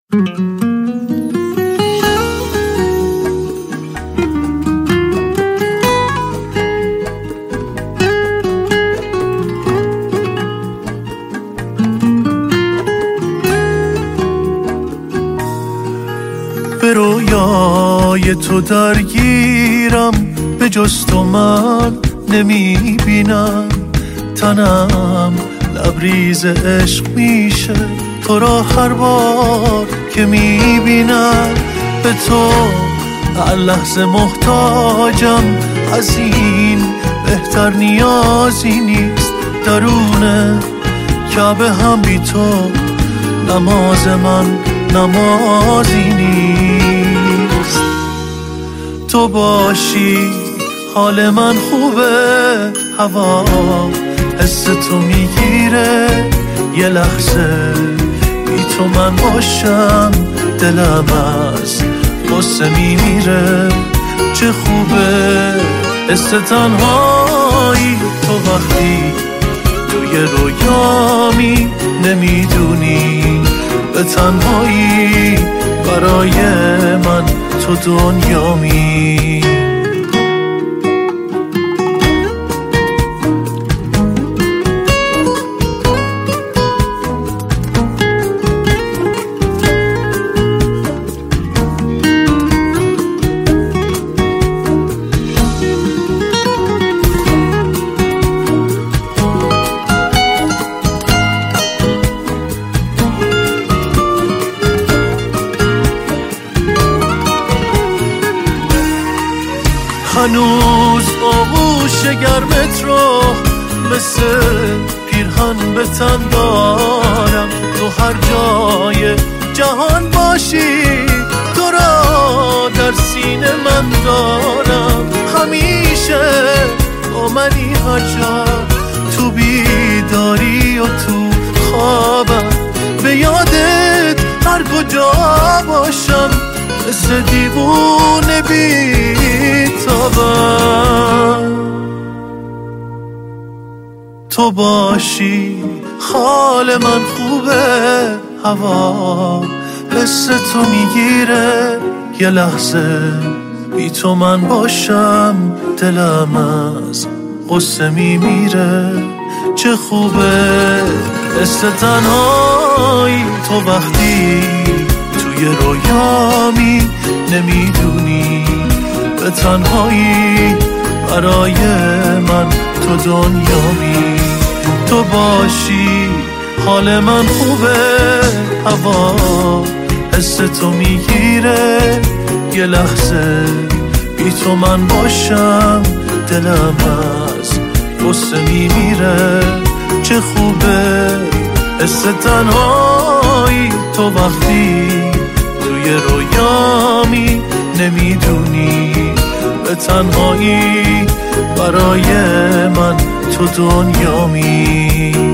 به رویای تو درگیرم، به جز تو من نمیبینم. تنم لبریز عشق میشه تو را هر بار که میبینم. به تو هر لحظه محتاجم، از این بهتر نیازی نیست. درونه کعبه هم بی تو نماز من نمازی نیست. تو باشی حال من خوبه، هوا حس تو میگیره. یه لحظه بی تو من باشم، دلم از غصه میمیره. چه خوبه حس تنهایی تو وقتی توی رویامی، نمیدونی به تنهایی برای من تو دنیامی. هنوز آغوش گرمت رو مثل پیرهن به تن دارم. تو هر جای جهان باشی، تو را در سینه من دارم. همیشه با منی هر جا، تو بیداری و تو خوابم. به یادت هر کجا باشم، مثل دیوونه بی‌تابم. تو باشی حال من خوبه، هوا حس تو میگیره. یه لحظه بی تو من باشم، دلم از غصه میمیره. چه خوبه حس تنهایی تو وقتی توی رویامی، نمیدونی به تنهایی برای من تو دنیامی. تو باشی حال من خوبه، هوا حس تو میگیره. یه لحظه بی تو من باشم، دلم از غصه میمیره. چه خوبه حس تنهایی تو وقتی توی رویامی، نمیدونی به تنهایی برای من تو دنیامی.